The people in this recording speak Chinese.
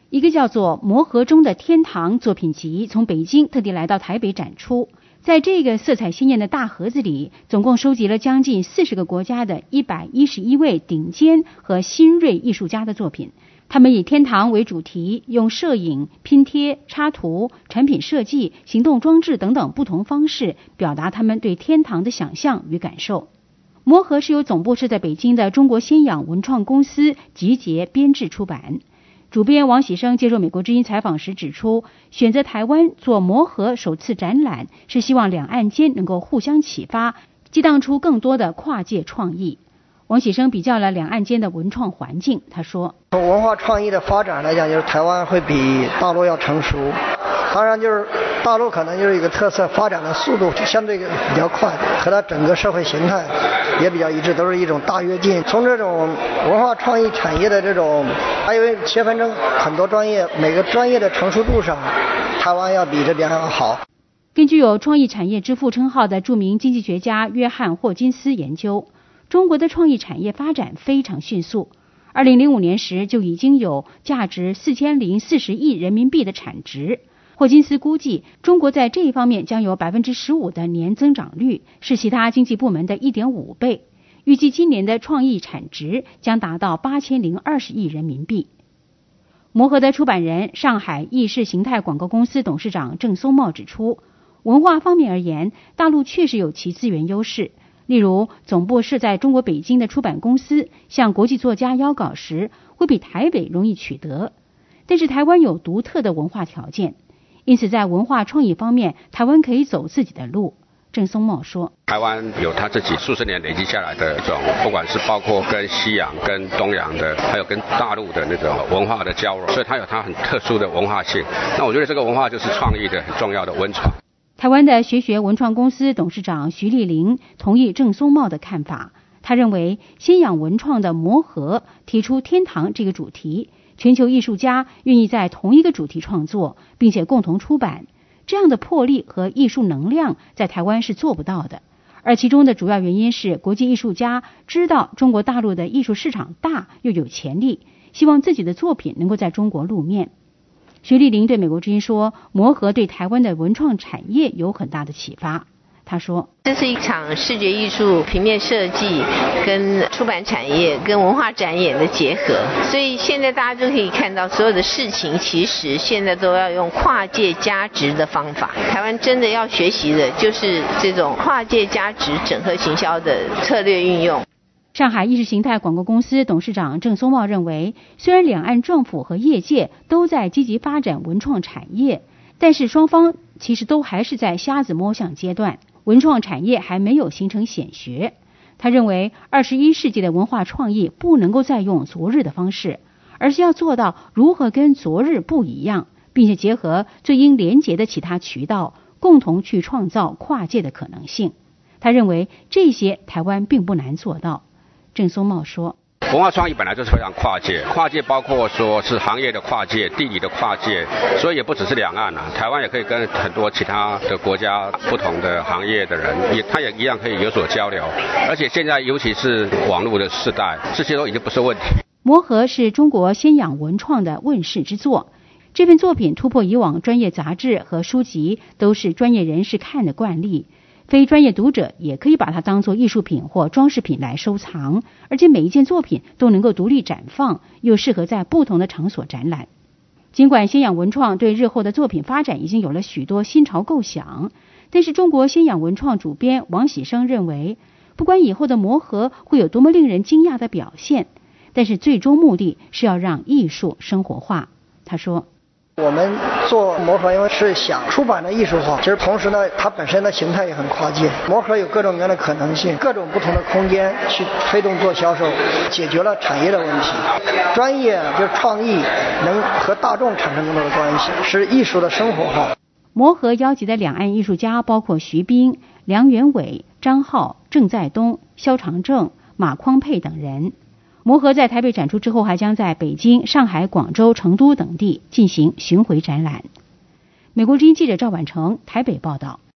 一个叫做《魔盒中的天堂》作品集从北京特地来到台北展出。在这个色彩鲜艳的大盒子里，总共收集了将近40个国家的111位顶尖和新锐艺术家的作品。他们以天堂为主题，用摄影、拼贴、插图、产品设计、行动装置等等不同方式表达他们对天堂的想象与感受。魔盒是由总部设在北京的中国先仰文创公司集结编制出版。主编王喜生接受美国之音采访时指出，选择台湾做魔盒首次展览，是希望两岸间能够互相启发，激荡出更多的跨界创意。王喜生比较了两岸间的文创环境，他说， 从文化创意的发展来讲，就是台湾会比大陆要成熟，当然就是大陆可能就是一个特色，发展的速度相对比较快，和它整个社会形态也比较一致，都是一种大跃进。从这种文化创意产业的这种，还有切分成很多专业，每个专业的成熟度上，台湾要比这边要好。 根据有创意产业之父称号的著名经济学家约翰霍金斯研究，中国的创意产业发展非常迅速。2005年时就已经有价值4040亿人民币的产值。霍金斯估计，中国在这一方面将有 15% 的年增长率，是其他经济部门的 1.5 倍。预计今年的创意产值将达到8020亿人民币。魔盒的出版人、上海意识形态广告公司董事长郑松茂指出，文化方面而言，大陆确实有其资源优势。例如，总部设在中国北京的出版公司向国际作家邀稿时，会比台北容易取得。但是台湾有独特的文化条件，因此在文化创意方面，台湾可以走自己的路。郑松茂说， 台湾有他自己数十年累积下来的一种，不管是包括跟西洋、跟东洋的，还有跟大陆的那种文化的交融，所以它有它很特殊的文化性。那我觉得这个文化就是创意的很重要的温床。 台湾的学文创公司董事长徐丽玲同意郑松茂的看法。他认为，先仰文创的魔盒提出天堂这个主题，全球艺术家愿意在同一个主题创作，并且共同出版，这样的魄力和艺术能量在台湾是做不到的。而其中的主要原因是，国际艺术家知道中国大陆的艺术市场大又有潜力，希望自己的作品能够在中国露面。徐丽玲对美国之音说，魔盒对台湾的文创产业有很大的启发。他说， 这是一场视觉艺术、平面设计跟出版产业跟文化展演的结合，所以现在大家就可以看到，所有的事情其实现在都要用跨界加值的方法。台湾真的要学习的就是这种跨界加值整合行销的策略运用。 上海意识形态广告公司董事长郑松茂认为，虽然两岸政府和业界都在积极发展文创产业，但是双方其实都还是在瞎子摸象阶段，文创产业还没有形成显学。他认为21世纪的文化创意不能够再用昨日的方式，而是要做到如何跟昨日不一样，并且结合最应连结的其他渠道，共同去创造跨界的可能性。他认为这些台湾并不难做到。郑松茂说， 文化创意本来就是非常跨界，跨界包括说是行业的跨界、地理的跨界，所以也不只是两岸啊，台湾也可以跟很多其他的国家不同的行业的人，他也一样可以有所交流。而且现在尤其是网络的时代，这些都已经不是问题。 魔盒是中国先仰文创的问世之作，这份作品突破以往专业杂志和书籍都是专业人士看的惯例。非专业读者也可以把它当作艺术品或装饰品来收藏，而且每一件作品都能够独立展放，又适合在不同的场所展览。尽管先仰文创对日后的作品发展已经有了许多新潮构想，但是中国先仰文创主编王喜生认为，不管以后的魔盒会有多么令人惊讶的表现，但是最终目的是要让艺术生活化。他说， 我们做魔盒因为是想出版的艺术化，其实同时呢，它本身的形态也很跨界。魔盒有各种各样的可能性，各种不同的空间去推动做销售，解决了产业的问题。专业就是创意能和大众产生更多的关系，是艺术的生活化。 魔盒邀集的两岸艺术家包括徐冰、梁元伟、张浩、郑在东、肖长正、马匡沛等人。魔盒在台北展出之后，还将在北京、上海、广州、成都等地进行巡回展览。美国之音记者赵婉成台北报道。